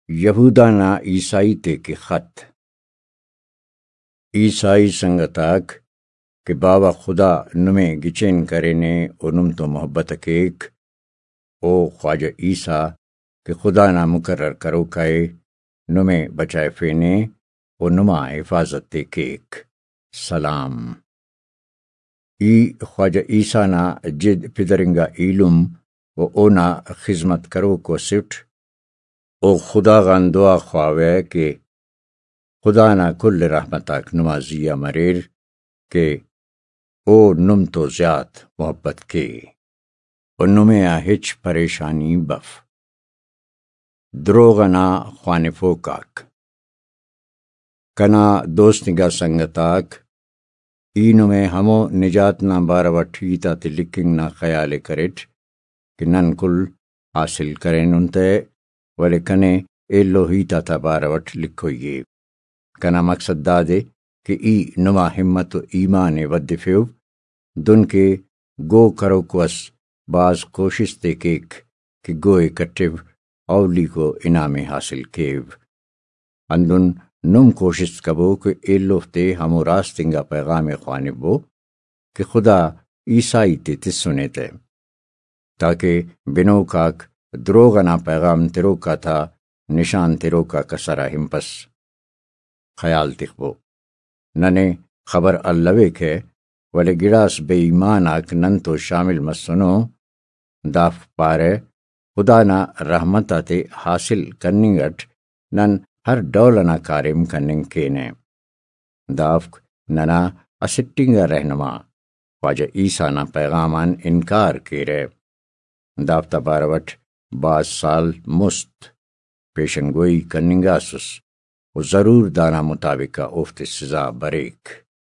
یہودا نا عیسائی تے کے خط عیسائی سنگتاک کہ بابا خدا نمے گچین کرینے او نم تو محبت کیک او خواجہ عیسیٰ کہ خدا نا مقرر کرو کائے نمے بچائے فینے او نما حفاظت تے کیک سلام ای خواجہ عیسیٰ نا جد پدرنگا ایلم و اونا خدمت کرو کو سٹ او خدا غان دعا خواوے کہ خدا نا کل رحمتاک نمازیہ مریر کہ او نم تو زیاد محبت کے او نمے ہچ پریشانی بف دروغنا خوانفوکاک کنا دوست نگا سنگتاک اینو میں ہمو نجات نا باروٹ ہیتا تے لکنگ نا خیال کرٹ کہ نن کل حاصل کریں انتے ولے کنے ایلو ہیتا تا باروٹ لکھوئیے کنا مقصد دا دے کہ ای نما ہمت و ایمان ودفیو دن کے گو کرو کوس بعض کوشش تے کیک کہ گوئے کٹیو اولی کو انعام حاصل کیو اندن نم کوشش کبو کہ ایلو تے ہمو راستنگا پیغام خوانبو کہ خدا عیسائی تے تسنے تے تاکہ بنو کاک دروغنا پیغام تیرو کا تھا نشان تیرو کا کسرا ہمپس خیال تخبو ننے خبر اللوے کے ولے گڑاس بے ایمان آک نن تو شامل مسنو داف پارے خدا نا رحمتا تے حاصل کننگٹ نن ہر ڈولنا کارم کننگ کینے دافک ننا اسٹنگا رہنما خواجہ عیسیٰ نا پیغامان انکار کیرے دافتا باروٹ بعض سال مست پیشنگوئی کننگاسس و ضرور دانا مطابقہ افت سزا بریک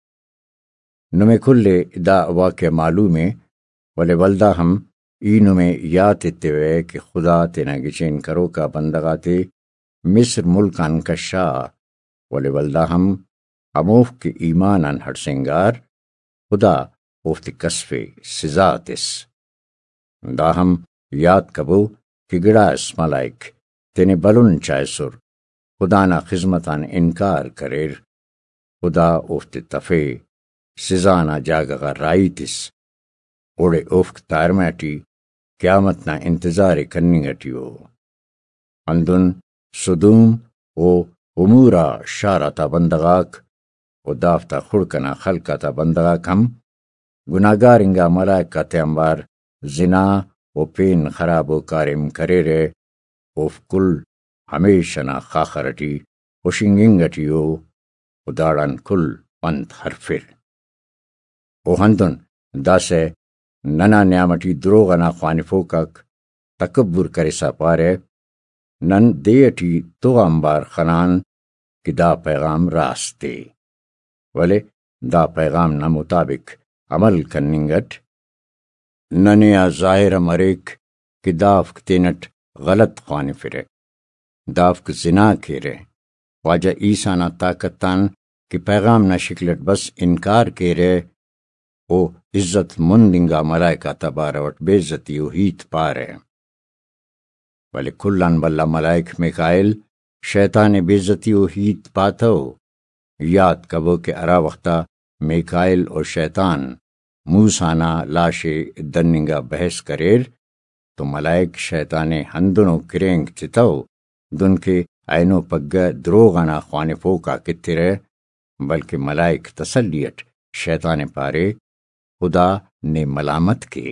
نمے کھلے دا واقع معلومے ولے ولدہ ہم ای نمے یات اتوے کہ خدا تینا گچین کرو کا بندگاتے مصر ملکان کا شاہ ولے ولدہ ہم اموف کے ایمانان ہر سنگار خدا افت کسف سزا تس دا ہم یاد کبو کہ گڑاس ملائک تینے بلن چائے سر خدا نا خدمتان انکار کریر خدا افت تفے سزانا جاگا رائی تس اوڑے افک تارمیٹی قیامت نا انتظار کننگٹیو اندن صدوم و امورا شارتا بندگاک و دافتا خڑکنا خلقتا بندگاک ہم گناہگارنگا ملائکہ تیمبار زنا و پین خراب و کارم کریرے اوف کل ہمیشنا خاخرٹی و شنگنگٹیو و داڑان کل پند حرفر او ہندن دا سے ننا نیامٹی دروغنا خوانفوکاک تکبر کرسا پارے نن دیٹی تو امبار خنان کہ دا پیغام راستے ولے دا پیغام نا مطابق عمل کننگٹ ننیا ظاہر مریک کہ دافک تینٹ غلط خوانفرے دافک زنا کیرے خواجہ عیسیٰ نا طاقتان کہ پیغام نا شکلٹ بس انکار کیرے او عزت مندنگا ملائکہ تباروٹ بیزتی و ہیت پارے ولی کلان بلا ملائک میکائل شیطان بیزتی و ہیت پاتو یاد کبو کہ ارا وقتا میکائل اور شیطان موسانا لاشے دننگا بحث کریر تو ملائک شیطان ہندنو کرینگ چتو دن کے اینو پگا دروغنا خوانفو کا کترے بلکہ ملائک تسلیٹ شیطان پارے خدا نے ملامت کے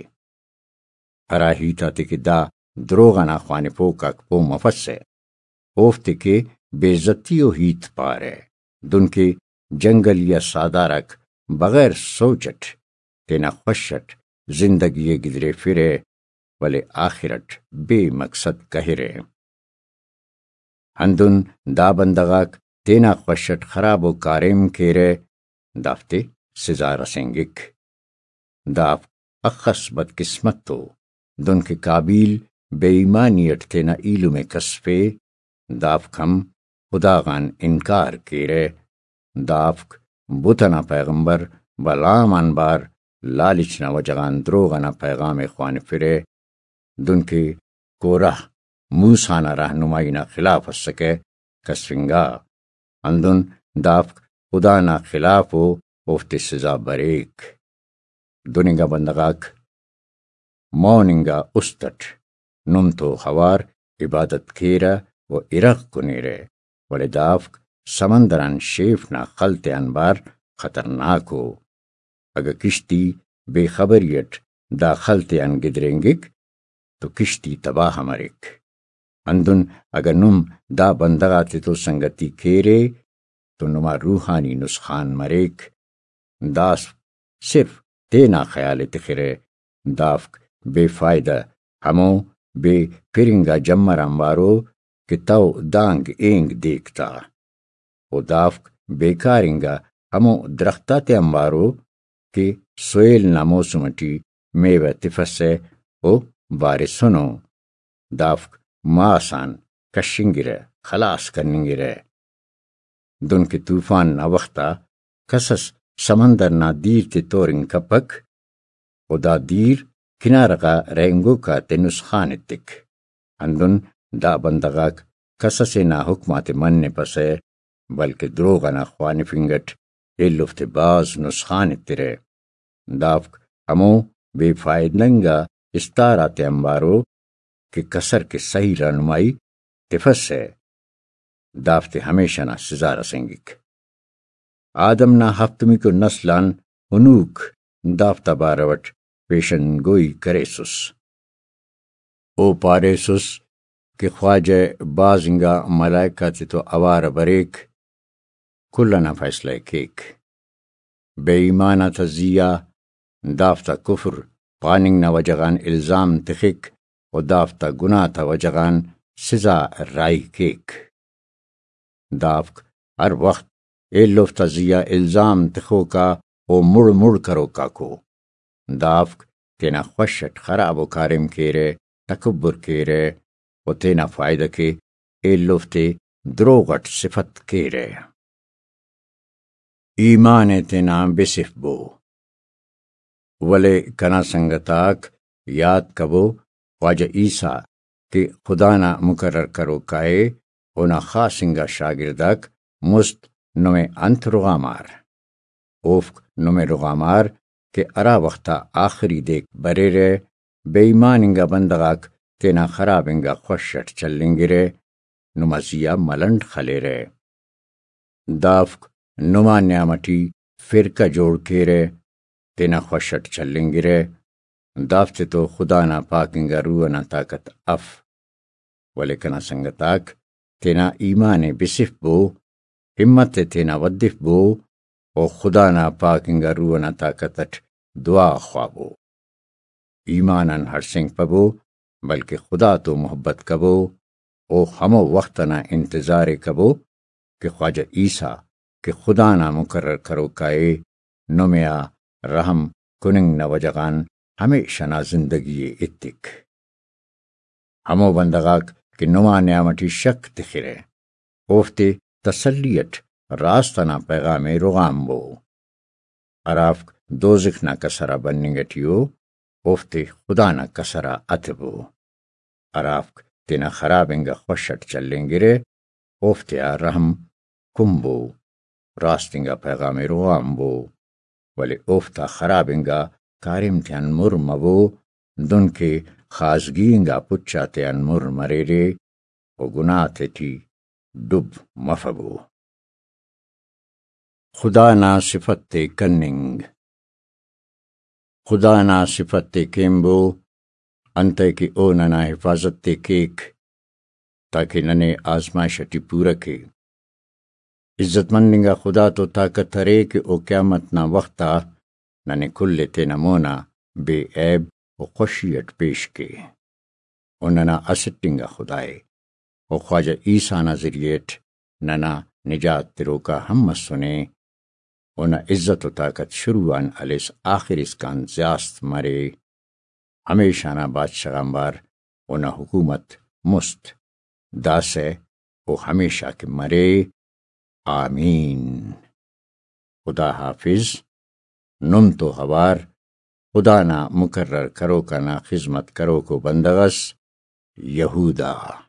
اراہیتا تک دا دروغنا خوانفو کا پو مفسے اوفت کے بیزتیو ہیت پارے دن کے جنگل یا سادارک بغیر سوچٹ تینا خوشت زندگی گدرے فرے ولے آخرت بے مقصد کہرے ہندن دا بندگاک تینا خوشت خراب و کارم کیرے دافتے سزا رسنگک داف اخص بد قسمت تو دن کے قابیل بے ایمانیت تینا ایلو میں کسفے دافک ہم خدا غان انکار کیرے دافک بوتنا پیغمبر بلامان بار لالچنا وجغان دروغنا پیغام خوان فرے دن کے کوراہ موسانہ رہنمائینا خلاف سکے کسفنگا اندن دافک خدانا خلاف و افت سزا بریک دنگا بندگاک موننگا استٹ نم تو خوار عبادت کیرا و ارق کنیرے ولی دافک سمندران شیفنا خلط انبار خطرناکو اگر کشتی بے خبریت دا خلط ان گدرنگک تو کشتی تباہ مرک اندن اگر نم دا بندگاتی تو سنگتی کیرے تو نما روحانی نسخان مریک داس صرف تینا خیال تخرے دافک بے فائدہ ہمو بے پرنگا جمر امبارو کہ تو دانگ اینگ دیکھتا و دافک بیکارنگا ہمو درختات امبارو کہ سویل نا موسمٹی میوہ تفسے او بارسنو دافک ماسان کشنگرے خلاص کرنگرے دن کے طوفان نا وقتا کسس سمندر نا دیر تے تورنگ کپک و دا دیر کنارغا رینگو کا تے نسخان تک اندن دا بندگاک کسس نا حکمات من پسے بلکہ دروغ نا خوان فنگٹ ایلفت باز نسخان ترے دافک ہمو بے فائدنگا استارات امبارو کہ کسر کے صحیح رہنمائی تفس ہے دافت ہمیشہ نا سزا رسنگک آدم نا ہفتمی کو نسلان ہنوک دافتا باروٹ پیشن گوئی کریسس او پاریسس کہ خواجہ بازنگا ملائکہ تے تو اوار بریک کلنا فیصلہ کیک بے ایمانہ تزیہ دافتا کفر پاننگ نا وجغان الزام تخک و دافتا گناہ تا وجغان سزا رائی کیک دافک ہر وقت ایلوف تزیہ الزام تخو کا او مڑ مڑ کرو کا کو دافک تینا خوشت خراب و کارم کیرے تکبر کیرے و تینا فائدہ کے ایلوف تے دروغٹ صفت کیرے ایمان تینا بصف بو ولے کنا سنگتاک یاد کبو خواجہ عیسیٰ کہ خدا نا مقرر کرو کائے اونا خاصنگا شاگردک مست نمے انت رغامار اوفک نمے رغامار کہ ارا وقتا آخری دیکھ برے رے بے ایماننگا بندگاک تینا خرابنگا خوشت چلنگرے نمازیا ملنڈ خلے رے دافک نما نعمتی فرقہ جوڑ کیرے تینا خوشت چلنگرے دافت تو خدا نا پاکنگا روحنا طاقت اف ولیکنا سنگتاک تینا ایمان بصف بو ہمت تینا ودف بو او خدا نا پاکنگا روحنا طاقتٹ دعا خوابو ایمانن ہر سنگ پبو بلکہ خدا تو محبت کبو او ہمو وقتنا انتظار کبو کہ خواجہ عیسیٰ کہ خدا نا مقرر کرو کائے نمیا رحم کننگ نا وجغان ہمیشہ نا زندگی اتک ہمو بندگاک کہ نما نعمتی شک تخرے اوفتے تسلیت راستنا پیغام رغام بو عرافک دوزخ نا کسرا بننگٹیو اوفتے خدا نا کسرا اتبو عرافک تینا خرابنگا خوشت چلنگرے اوفتے رحم کمبو راستنگا پیغام رغام بو ولی اوفتا خرابنگا کارم تیان مر مبو دن کے خازگینگا پچا تیان مر مریرے و گناہ تی ڈب مفبو خدا نا صفت کننگ خدا نا صفت کیمبو انتے کی او ننا حفاظت کیک تاکہ ننے آزمائشتی پورا کے عزت مندنگا خدا تو طاقت ترے کہ او قیامت نا وقتا ننے کل تینا مونا بے عیب و خوشیت پیش کے او ننا اسٹنگا خدائے او خواجہ عیسیٰ نا ذریعت ننا نجات ترو کا ہم مسنے اونا عزت و طاقت شروعان علیس آخر اس کان زیاست مرے ہمیشہ نا بادشاہ غمبار اونا حکومت مست داسے او ہمیشہ کے مرے آمین خدا حافظ نم تو ہوار خدا نا مقرر کرو کا نا خدمت کرو کو بندغس یہودا